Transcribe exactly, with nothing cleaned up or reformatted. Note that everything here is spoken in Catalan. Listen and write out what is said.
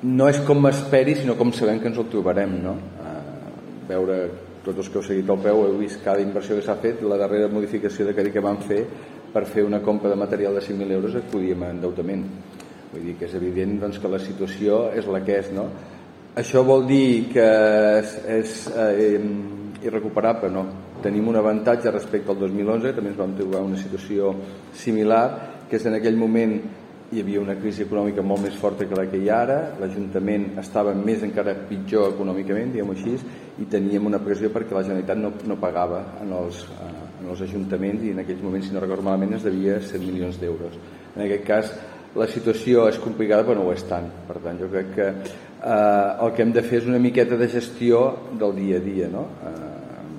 no és com m'esperi, sinó com sabem que ens el trobarem, no? Uh, veure, tots els que heu seguit al peu heu vist cada inversió que s'ha fet. La darrera modificació de crèdit que vam fer per fer una compra de material de cinc mil euros acudíem a endeutament. Vull dir que és evident, doncs, que la situació és la que és, no? Això vol dir que és, és eh, irrecuperable, no? Tenim un avantatge respecte al dos mil onze, també ens vam trobar una situació similar, que és en aquell moment hi havia una crisi econòmica molt més forta que la que hi ha ara, l'Ajuntament estava més encara pitjor econòmicament, diguem-ho així, i teníem una pressió perquè la Generalitat no, no pagava en els, eh, en els ajuntaments, i en aquells moments, si no recordo malament, es devia set milions d'euros. En aquest cas, la situació és complicada, però no ho és tant. Per tant, jo crec que eh, el que hem de fer és una miqueta de gestió del dia a dia, no? Eh,